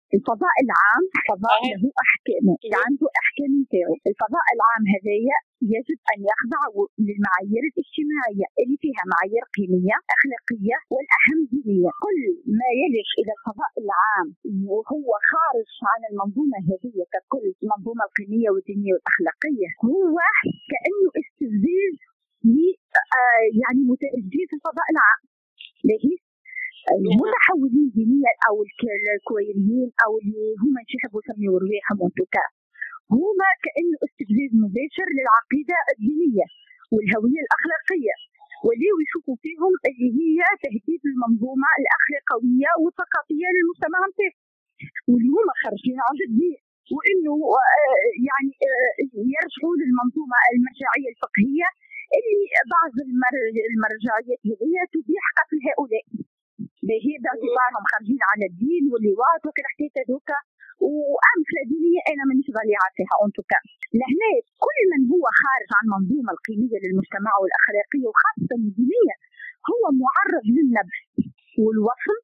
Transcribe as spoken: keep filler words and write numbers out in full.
الفضاء العام فضاء له أحكامه، عنده أحكام تاعو. الفضاء العام هذايا يجب أن يخضع للمعايير الاجتماعية اللي فيها معايير قيمية أخلاقية والأهم دينية. كل ما يلج إلى الفضاء العام وهو خارج عن المنظومة هذه ككل، المنظومة القيمية والدينية والأخلاقية، هو كأنه استفزاز يعني متواجدين في الفضاء العام. ليه؟ المتحولين دينيا او الكويريين او اللي هم يحبوا يسميوا رواحهم وانتوكا، هما كأنه استفزاز مباشر للعقيدة الدينية والهوية الأخلاقية، وليه يشوفوا فيهم اللي هي تهديد المنظومة الأخلاقية والثقافية للمجتمع نتاعهم، واللي هما خارجين عن الدين، وإنه يعني يرجعوا للمنظومة المرجعية الفقهية اللي بعض المرجعيات هذه تبيح قتل هؤلاء باهي باعتبارهم خارجين على الدين واللواط وكل حكاية هذوك وأمثلة دينية أنا مانيش ضليعة فيها أنتوكا. لهنا كل من هو خارج عن المنظومة القيمية للمجتمع والأخلاقية وخاصة الدينية هو معرض للنبذ والوصم